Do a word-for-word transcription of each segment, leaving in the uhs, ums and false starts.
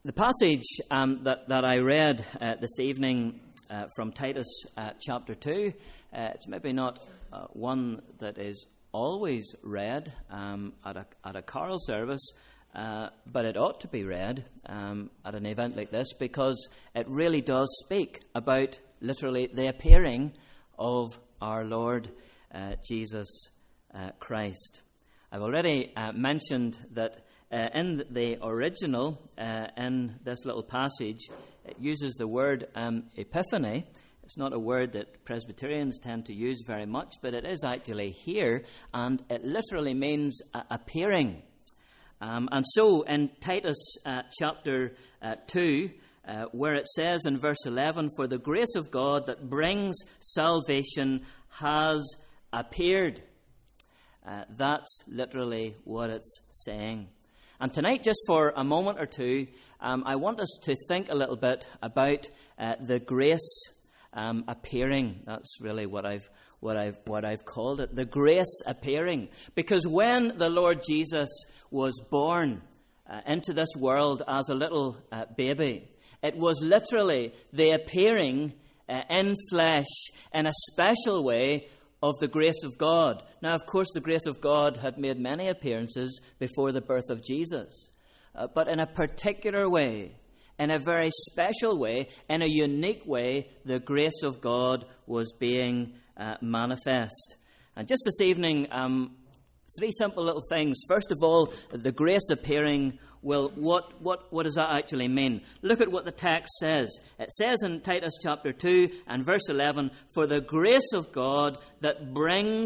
The passage um, that, that I read uh, this evening uh, from Titus uh, chapter two, uh, it's maybe not uh, one that is always read um, at, a, at a choral service, uh, but it ought to be read um, at an event like this because it really does speak about literally the appearing of our Lord uh, Jesus uh, Christ. I've already uh, mentioned that Uh, in the original, uh, in this little passage, it uses the word um, epiphany. It's not a word that Presbyterians tend to use very much, but it is actually here, and it literally means uh, appearing. Um, and so in Titus uh, chapter uh, two, uh, where it says in verse eleven, "For the grace of God that brings salvation has appeared." Uh, that's literally what it's saying. And tonight, just for a moment or two, um, I want us to think a little bit about uh, the grace um, appearing. That's really what I've what I've what I've called it, the grace appearing. Because when the Lord Jesus was born uh, into this world as a little uh, baby, it was literally the appearing uh, in flesh in a special way of the grace of God. Now, of course, the grace of God had made many appearances before the birth of Jesus. Uh, but in a particular way, in a very special way, in a unique way, the grace of God was being uh, manifest. And just this evening, um, three simple little things. First of all, the grace appearing. Well, what, what, what does that actually mean? Look at what the text says. It says in Titus chapter two and verse eleven, "For the grace of God that brings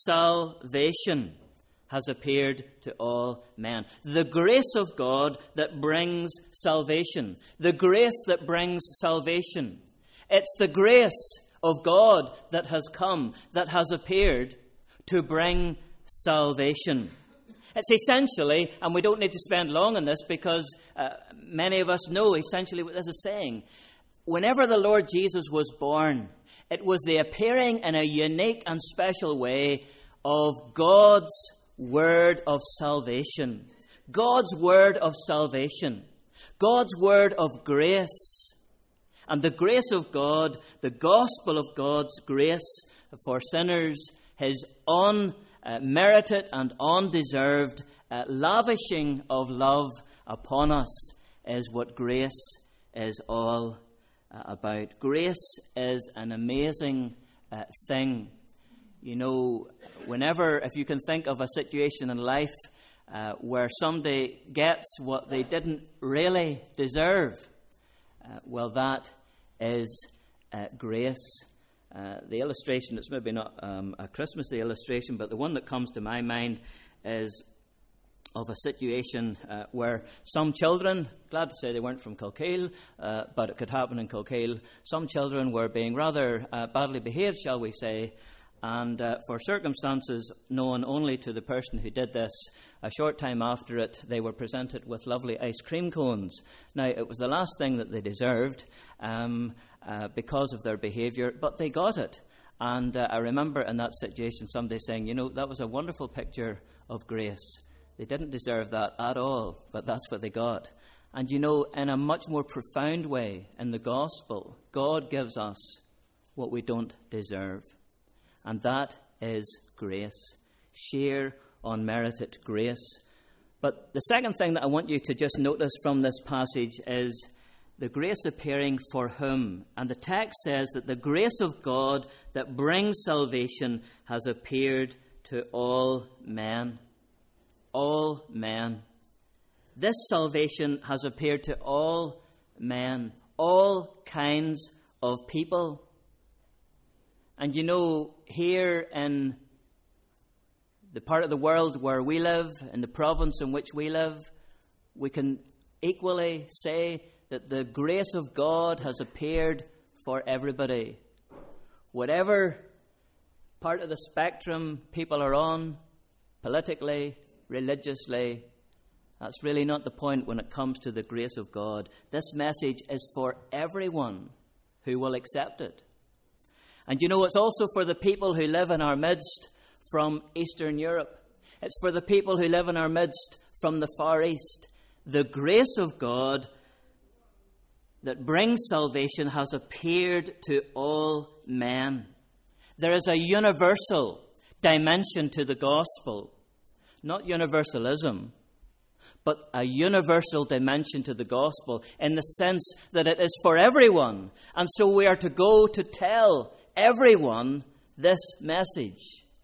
salvation has appeared to all men." The grace of God that brings salvation. The grace that brings salvation. It's the grace of God that has come, that has appeared to bring salvation. It's essentially, and we don't need to spend long on this because uh, many of us know essentially what this is saying. Whenever the Lord Jesus was born, it was the appearing in a unique and special way of God's word of salvation. God's word of salvation. God's word of grace. And the grace of God, the gospel of God's grace for sinners, His un Uh, merited and undeserved uh, lavishing of love upon us is what grace is all uh, about. Grace is an amazing uh, thing. You know, whenever, if you can think of a situation in life uh, where somebody gets what they didn't really deserve, uh, well, that is uh, grace. Uh, the illustration, it's maybe not um, a Christmassy illustration, but the one that comes to my mind is of a situation uh, where some children, glad to say they weren't from Kilkeel, uh, but it could happen in Kilkeel, some children were being rather uh, badly behaved, shall we say, and uh, for circumstances known only to the person who did this, a short time after it, they were presented with lovely ice cream cones. Now, it was the last thing that they deserved, um, Uh, because of their behaviour, but they got it. And uh, I remember in that situation somebody saying, you know, that was a wonderful picture of grace. They didn't deserve that at all, but that's what they got. And you know, in a much more profound way in the gospel, God gives us what we don't deserve. And that is grace. Sheer, unmerited grace. But the second thing that I want you to just notice from this passage is the grace appearing for whom? And the text says that the grace of God that brings salvation has appeared to all men. All men. This salvation has appeared to all men. All kinds of people. And you know, here in the part of the world where we live, in the province in which we live, we can equally say that the grace of God has appeared for everybody. Whatever part of the spectrum people are on, politically, religiously, that's really not the point when it comes to the grace of God. This message is for everyone who will accept it. And you know, it's also for the people who live in our midst from Eastern Europe. It's for the people who live in our midst from the Far East. The grace of God that brings salvation has appeared to all men. There is a universal dimension to the gospel, not universalism, but a universal dimension to the gospel in the sense that it is for everyone. And so we are to go to tell everyone this message.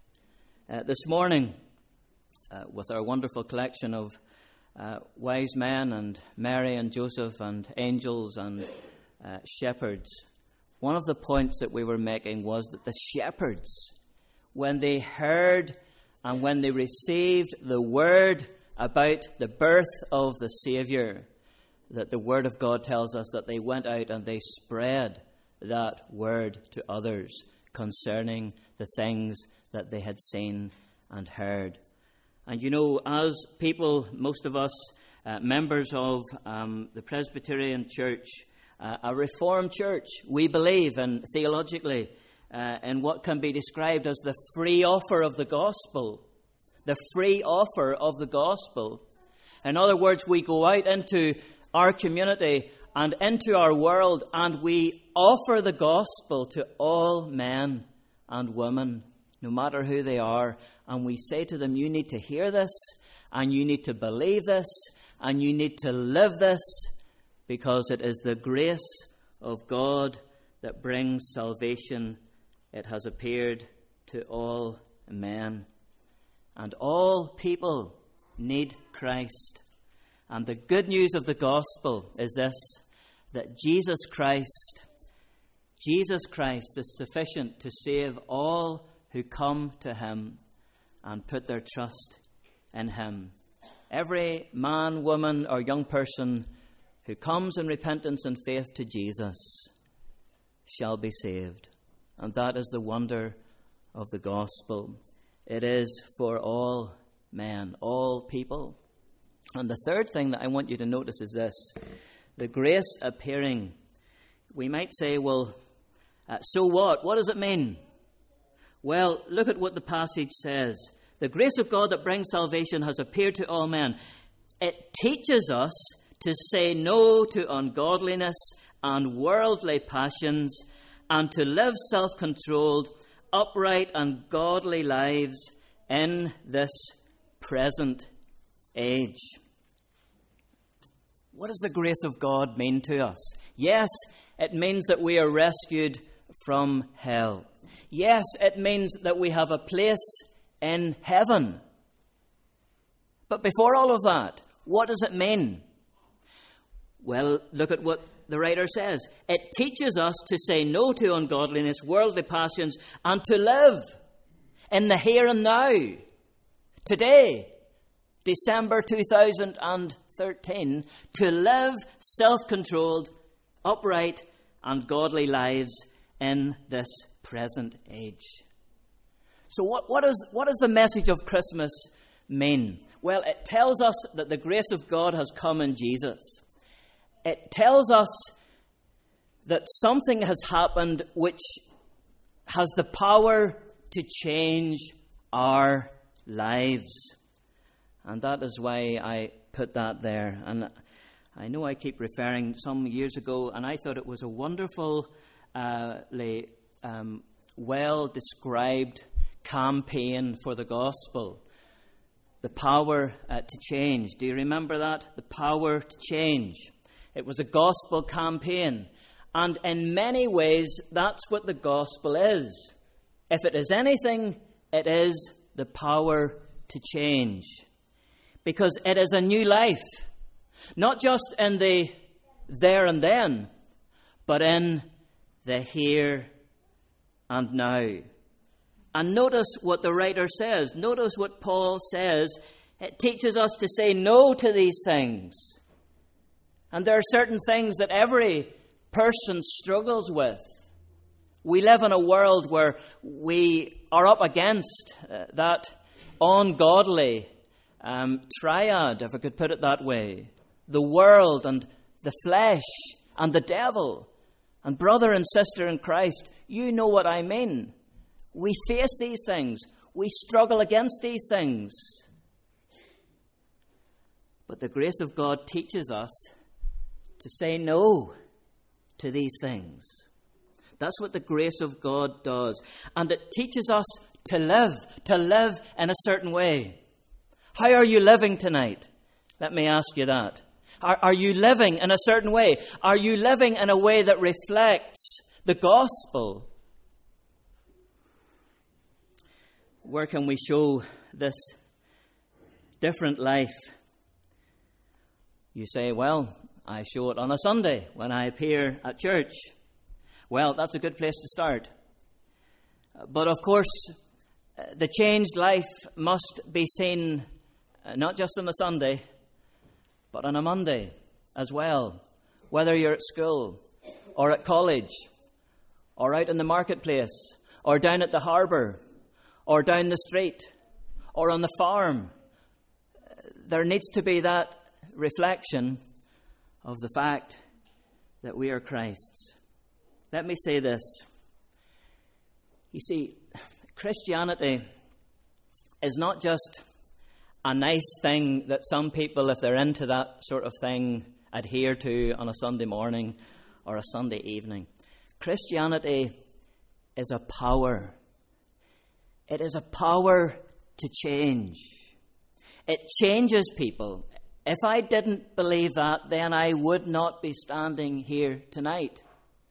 Uh, this morning, uh, with our wonderful collection of uh, wise men and Mary and Joseph and angels and uh, shepherds, one of the points that we were making was that the shepherds, when they heard and when they received the word about the birth of the Saviour, that the Word of God tells us that they went out and they spread that word to others concerning the things that they had seen and heard. And you know, as people, most of us, uh, members of um, the Presbyterian Church, uh, a Reformed church, we believe in theologically uh, in what can be described as the free offer of the gospel. The free offer of the gospel. In other words, we go out into our community and into our world and we offer the gospel to all men and women, no matter who they are. And we say to them, you need to hear this, and you need to believe this, and you need to live this, because it is the grace of God that brings salvation. It has appeared to all men. And all people need Christ. And the good news of the gospel is this, that Jesus Christ, Jesus Christ is sufficient to save all who come to him and put their trust in him. Every man, woman, or young person who comes in repentance and faith to Jesus shall be saved. And that is the wonder of the gospel. It is for all men, all people. And the third thing that I want you to notice is this, the grace appearing. We might say, well, uh, so what? What does it mean? Well, look at what the passage says. The grace of God that brings salvation has appeared to all men. It teaches us to say no to ungodliness and worldly passions and to live self-controlled, upright and godly lives in this present age. What does the grace of God mean to us? Yes, it means that we are rescued from hell. Yes, it means that we have a place in heaven. But before all of that, what does it mean? Well, look at what the writer says. It teaches us to say no to ungodliness, worldly passions, and to live in the here and now. Today, December two thousand thirteen, to live self-controlled, upright, and godly lives in this present age. So what, what, is, what does the message of Christmas mean? Well, it tells us that the grace of God has come in Jesus. It tells us that something has happened which has the power to change our lives. And that is why I put that there. And I know I keep referring some years ago, and I thought it was a wonderful, uh, um, well-described campaign for the gospel. The power uh, to change. Do you remember that? The power to change. It was a gospel campaign. And in many ways, that's what the gospel is. If it is anything, it is the power to change. Because it is a new life. Not just in the there and then, but in the here and now. And notice what the writer says. Notice what Paul says. It teaches us to say no to these things. And there are certain things that every person struggles with. We live in a world where we are up against uh, that ungodly um, triad, if I could put it that way. The world and the flesh and the devil. And brother and sister in Christ, you know what I mean. We face these things. We struggle against these things. But the grace of God teaches us to say no to these things. That's what the grace of God does. And it teaches us to live, to live in a certain way. How are you living tonight? Let me ask you that. Are, are you living in a certain way? Are you living in a way that reflects the gospel? Where can we show this different life? You say, well, I show it on a Sunday when I appear at church. Well, that's a good place to start. But of course, the changed life must be seen not just on a Sunday, but on a Monday as well. Whether you're at school or at college or out in the marketplace or down at the harbour or down the street or on the farm, there needs to be that reflection of the fact that we are Christ's. Let me say this. You see, Christianity is not just a nice thing that some people, if they're into that sort of thing, adhere to on a Sunday morning or a Sunday evening. Christianity is a power. It is a power to change. It changes people. If I didn't believe that, then I would not be standing here tonight.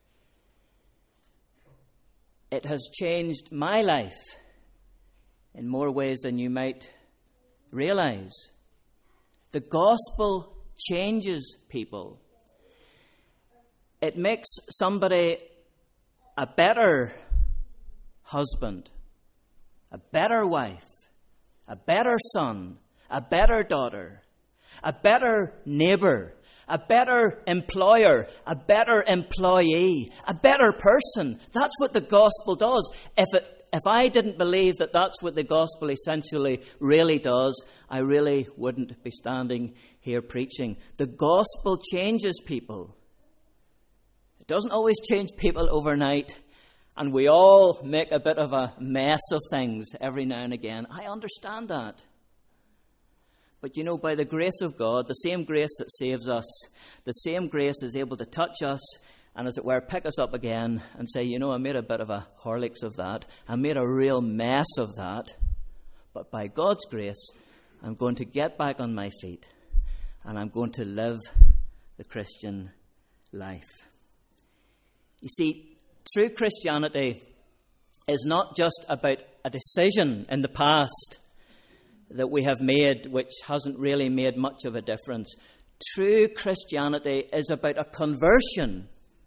It has changed my life in more ways than you might realize. The gospel changes people. It makes somebody a better husband, a better wife, a better son, a better daughter, a better neighbour, a better employer, a better employee, a better person. That's what the gospel does. If it, if I didn't believe that that's what the gospel essentially really does, I really wouldn't be standing here preaching. The gospel changes people. It doesn't always change people overnight, and we all make a bit of a mess of things every now and again. I understand that. But you know, by the grace of God, the same grace that saves us, the same grace is able to touch us and, as it were, pick us up again and say, you know, I made a bit of a Horlicks of that. I made a real mess of that. But by God's grace, I'm going to get back on my feet and I'm going to live the Christian life. You see, true Christianity is not just about a decision in the past that we have made, which hasn't really made much of a difference. True Christianity is about a conversion,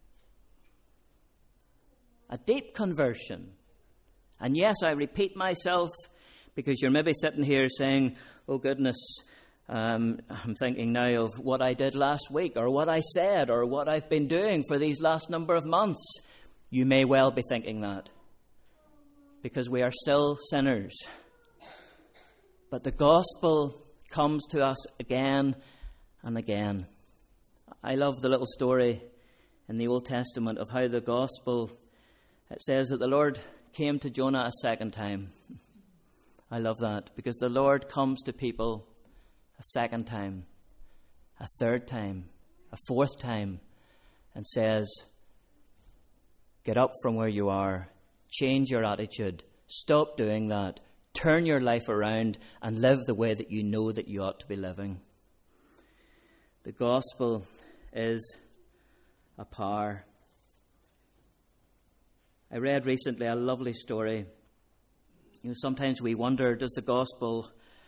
a deep conversion. And yes, I repeat myself, because you're maybe sitting here saying, oh goodness, um, I'm thinking now of what I did last week, or what I said, or what I've been doing for these last number of months. You may well be thinking that, because we are still sinners. But the gospel comes to us again and again. I love the little story in the Old Testament of how the gospel, it says that the Lord came to Jonah a second time. I love that, because the Lord comes to people a second time, a third time, a fourth time, and says, get up from where you are, change your attitude, stop doing that. Turn your life around and live the way that you know that you ought to be living. The gospel is a power. I read recently a lovely story. You know, sometimes we wonder, does the gospel,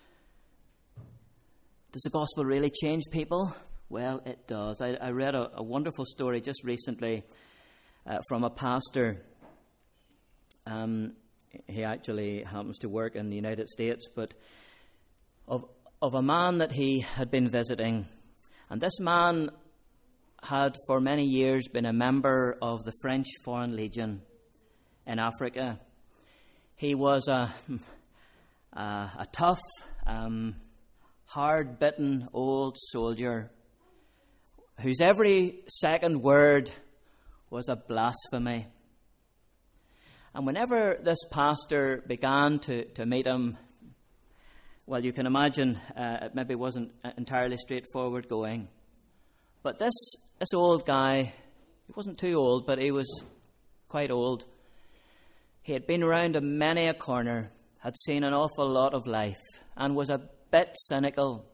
does the gospel really change people? Well, it does. I, I read a, a wonderful story just recently uh, from a pastor. Um, He actually happens to work in the United States, but of of a man that he had been visiting. And this man had for many years been a member of the French Foreign Legion in Africa. He was a, a, a tough, um, hard-bitten old soldier whose every second word was a blasphemy. And whenever this pastor began to, to meet him, well, you can imagine uh, it maybe wasn't entirely straightforward going. But this, this old guy He wasn't too old, but he was quite old. He had been around a many a corner, had seen an awful lot of life, and was a bit cynical.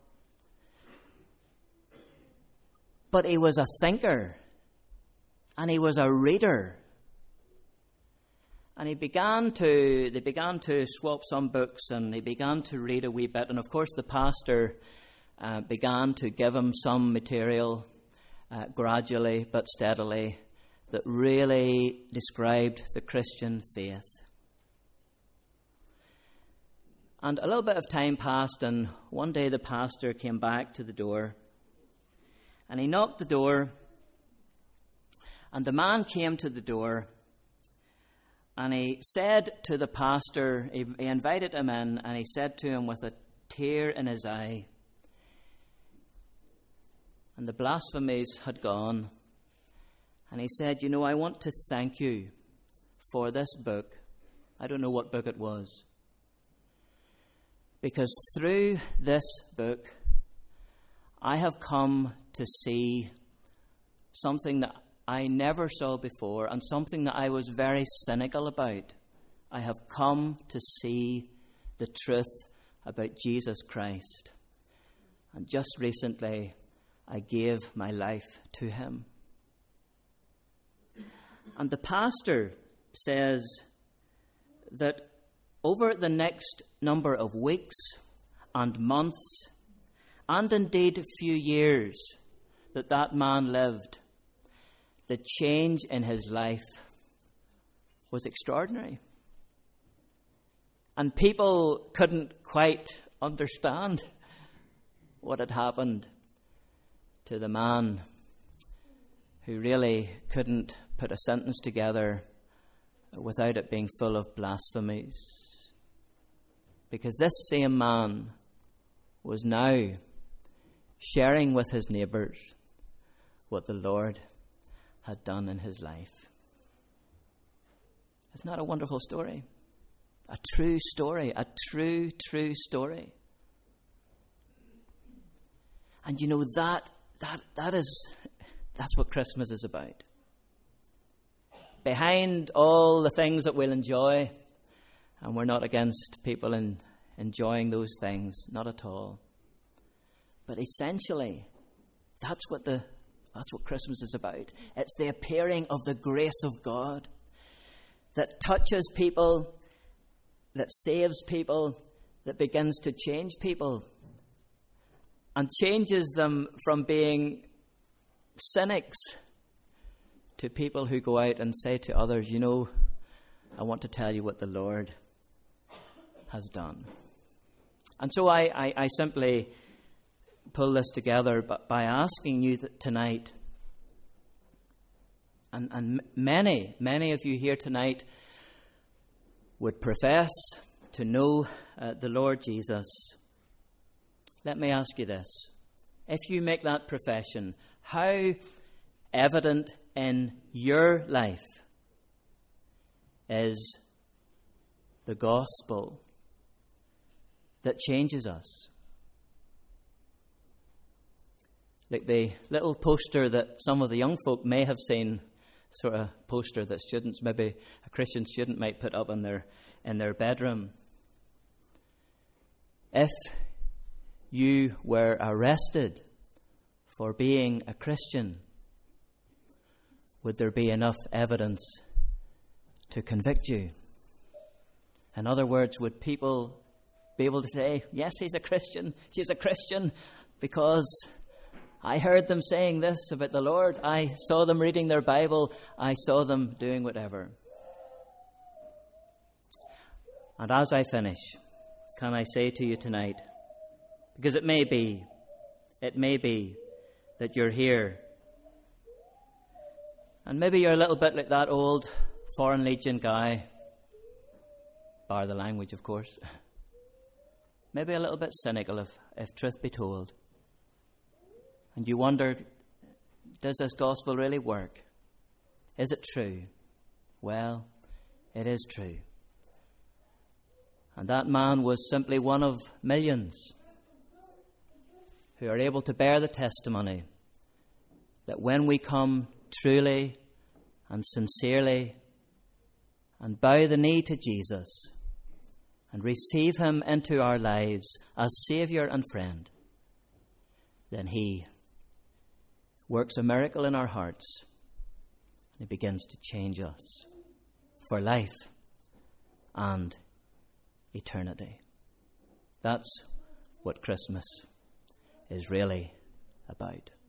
But he was a thinker, and he was a reader. And he began to, they began to swap some books, and he began to read a wee bit. And of course the pastor uh, began to give him some material uh, gradually but steadily that really described the Christian faith. And a little bit of time passed, and one day the pastor came back to the door, and he knocked the door, and the man came to the door, and he said to the pastor, he, he invited him in, and he said to him with a tear in his eye, and the blasphemies had gone, and he said, you know, I want to thank you for this book. I don't know what book it was. Because through this book, I have come to see something that I never saw before, and something that I was very cynical about. I have come to see the truth about Jesus Christ. And just recently, I gave my life to him. And the pastor says that over the next number of weeks and months, and indeed a few years that that man lived, the change in his life was extraordinary. And people couldn't quite understand what had happened to the man who really couldn't put a sentence together without it being full of blasphemies. Because this same man was now sharing with his neighbours what the Lord had done in his life. Isn't that a wonderful story? A true story, a true, true story. And you know, that that that is that's what Christmas is about. Behind all the things that we'll enjoy, and we're not against people in enjoying those things, not at all. But essentially, that's what the that's what Christmas is about. It's the appearing of the grace of God that touches people, that saves people, that begins to change people, and changes them from being cynics to people who go out and say to others, you know, I want to tell you what the Lord has done. And so I, I, I simply pull this together by asking you that tonight, and, and many, many of you here tonight would profess to know uh, the Lord Jesus. Let me ask you this. If you make that profession, how evident in your life is the gospel that changes us? Like the little poster that some of the young folk may have seen, sort of poster that students, maybe a Christian student might put up in their in their bedroom. If you were arrested for being a Christian, would there be enough evidence to convict you? In other words, would people be able to say, yes, he's a Christian, she's a Christian, because I heard them saying this about the Lord, I saw them reading their Bible, I saw them doing whatever. And as I finish, can I say to you tonight, because it may be, it may be that you're here, and maybe you're a little bit like that old Foreign Legion guy, bar the language, of course. Maybe a little bit cynical, if, if truth be told. And you wonder, does this gospel really work? Is it true? Well, it is true. And that man was simply one of millions who are able to bear the testimony that when we come truly and sincerely and bow the knee to Jesus and receive him into our lives as Saviour and friend, then he works a miracle in our hearts and he begins to change us for life and eternity. That's what Christmas is really about.